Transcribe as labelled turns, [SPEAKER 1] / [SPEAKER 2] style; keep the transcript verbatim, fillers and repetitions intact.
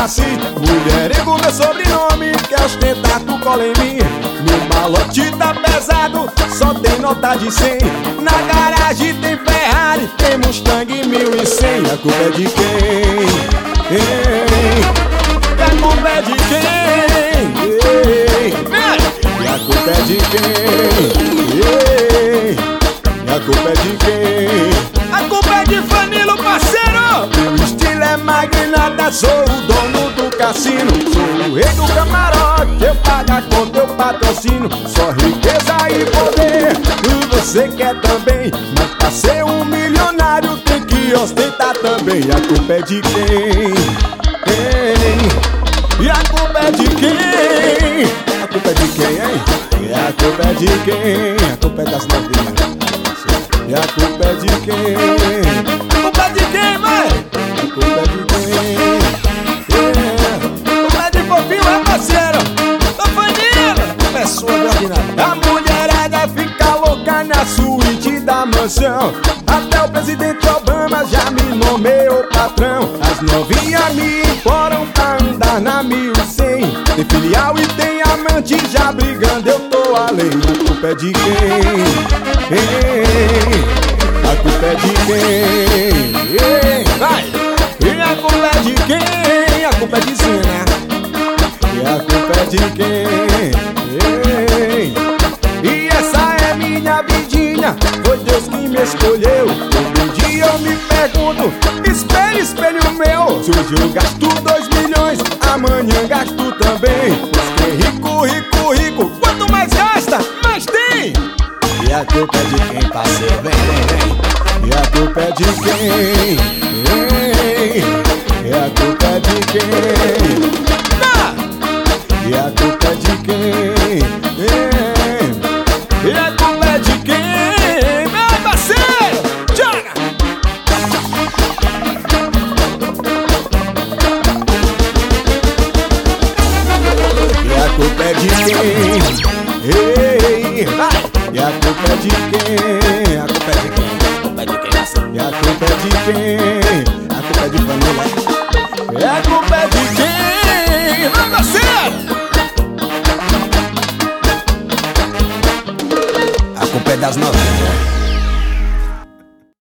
[SPEAKER 1] Jaci. Mulherengo, meu sobrenome, quer ostentar, tu cola em mim. Meu malote tá pesado, só tem nota de cem. Na garagem tem Ferrari, tem Mustang mil e cem. A culpa é de quem? Ei, a culpa é de quem? Ei, e a culpa é de quem? Ei, e a culpa é de quem? A culpa é de Vanilo, parceiro! Meu estilo é magnata, sou o dono do cassino. Sou o rei do camarote, eu pago a conta, eu patrocino. Só riqueza e poder, e você quer também. Mas pra ser um milionário tem que ostentar também. A culpa é de quem? Ei, e a culpa é de quem? A culpa é de quem, hein? E a culpa é de quem? A culpa é das novinhas. E a culpa é de quem? A culpa é de quem, mãe? A culpa é de quem? Yeah. A culpa é de fofinho, é parceiro? Tô fanino, pessoa ordinária. A mulherada fica louca na suíte da mansão. Até o presidente Obama já me nomeou patrão. As novinhas me imploram pra andar na mil e cem. Tem filial e tem amante já brigando, eu tô além. A culpa é de quem? Ei, a culpa é de quem? Ei, vai! E a culpa é de quem? A culpa é de Zina. E a culpa é de quem? Ei, e essa é minha vidinha, foi Deus que me escolheu. Todo dia eu me pergunto, espelho, espelho meu. Se hoje eu gasto dois milhões, amanhã gasto também. Pois quem rico, rico, rico, quanto mais gasta, mais tem. E a culpa é de quem, parceiro? Vem, vem, vem. E a culpa é de quem? Ei, e a culpa é de quem? Ah! E a culpa é de quem? Ei, e a culpa é de quem? Meu parceiro! Joga! E a culpa é de quem? Ei, vai! E a culpa é de quem? A culpa é de quem? A culpa é de quem? E a culpa é de quem?